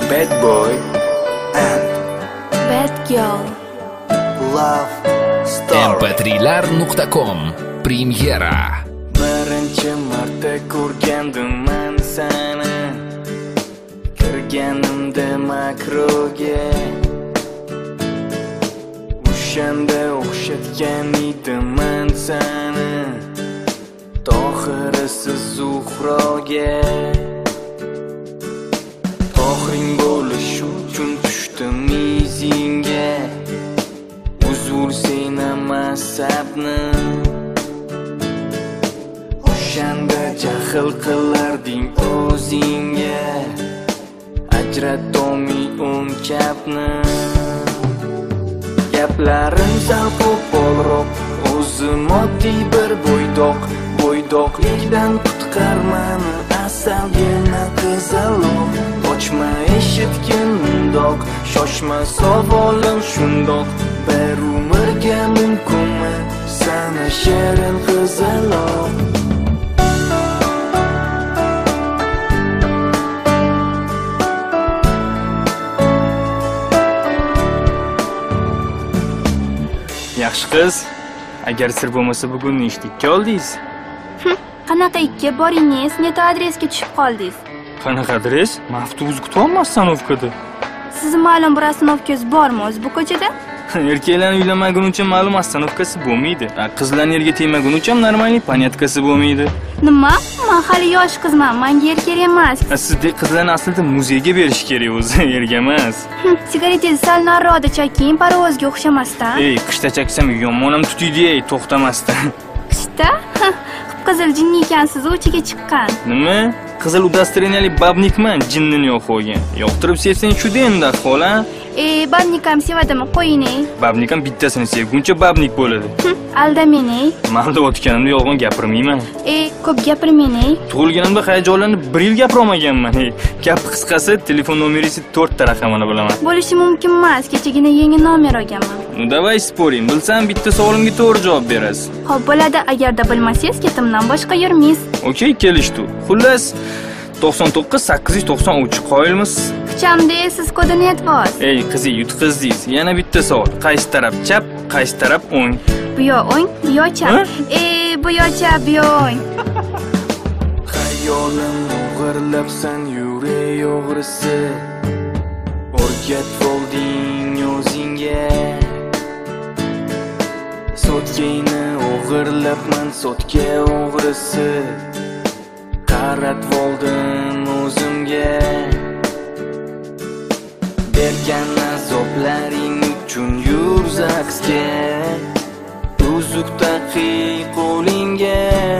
Bad boy and Bad girl. love story. mp3lar.com Premyera. Birinchi marta ko'rgandim men seni, kirganimda makroga. O'shanda o'xshatgan edim men seni, tohirasiz Zuhroga. Tohiring bo'lish uchun tushdim izingga, uzr seni masabni. O'shanda jahl qilarding o'zingga, ajratolmay o'nkapni. Gaplarim sal qo'polroq, o'zim oddiy bir bo'ydoqlikdan qutqar meni asalgina qizaloq. Ochma eshitgin mundoq, shoshma savolim shundoq. Bir umrga mumkinmi sana shirin qizaloq? Yaxshi qiz, agar sir bo'lmasa bugun nechlikka oldingiz? Qanaqa ikki boringiz, neto adresga tushib qoldingiz. Qanaqa adres? Avtobus kutolmas stanovkada. Sizni ma'lum bir ostanovkangiz bormi o'zi bu ko'chada? Erkaklarning uylanmaguncha ma'lum ostanovkasi bo'lmaydi. Qizlarning yerga tegmaguncha normalniy panyatkasi bo'lmaydi. Nima? Men hali yosh qizman, menga yer kerak emas. Sizdek qizlarni aslida muzeyga berish kerak o'zi, yerga emas. Sigaretangizni sal nariroqda chaking, parvozga o'xshamasdan. Qishda chaksam yomonam tutuydi, to'xtamasdan. Qishda? Qizil jinni ekansiz, o'chiga chiqqan. Nima? Qizil udastreniyali babnikman, jinnini yo'q qo'ygan. Yoqtirib sevsang shu endi ahvol, ha? Babnik ham sevadimi? Qo'ying. Babnik ham bittasini sevguncha babnik bo'ladi. Aldamang. Maldayotganimda yolg'on gapirmayman. Ko'p gapirmang. Tug'ilganimda hayajonlanib 1 yil gapirolmaganman. Gap qisqasi, telefon nomeringizni 4 ta raqamini bilaman. Bo'lishi mumkin emas, kechagina yangi nomer olganman. Ну давай спорим, bilsam bitta savolimga to'g'ri javob berasiz. Xo'p, bo'ladi, agarda bilmasangiz, ketimdan boshqa yurmaysiz. Okey, kelishdi. Xullas 99 893 qoyilmisiz? Kuchamda siz kodini aytibsiz. Qizi, yutqizdingiz. Yana bitta savol. Qaysi taraf chap, qaysi taraf o'ng? Bu yo o'ng, bu yo chap. Bu yo chap, bu yo o'ng. Xayolim o'g'irlabsan yurek o'g'risi. O'rgatib olding o'zingga. Sotkayni o'g'irlabman, sotka o'g'risi. Qaratib oldim o'zimga. Bergan azoblaring uchun yur zaxga. Uzuk taqiy qo'lingga.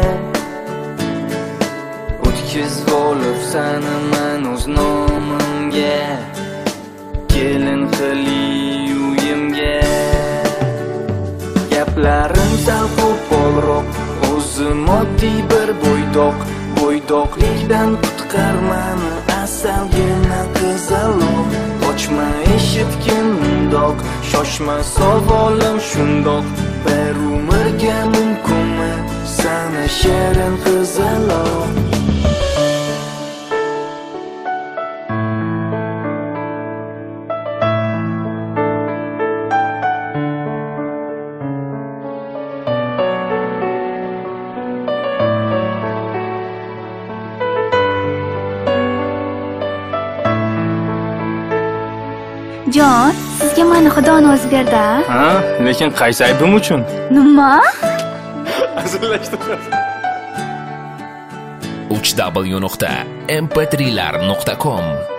O'tkazib olibsan men o'z nomimga. Kelin qili uyimga. Gaplarim sal qo'polroq, o'zim oddiy bir bo'ydoqlikdan qutqar meni asalgina qizaloq. Ochma eshitgin mundoq, shoshma savolim shundoq. Bir umrga mumkinmi sana shirin qizaloq? Jon, sizga meni Xudoni o'zi berdi. Lekin qaysi aybim uchun? Nima? Azillashtirasiz. www.mp3lar.com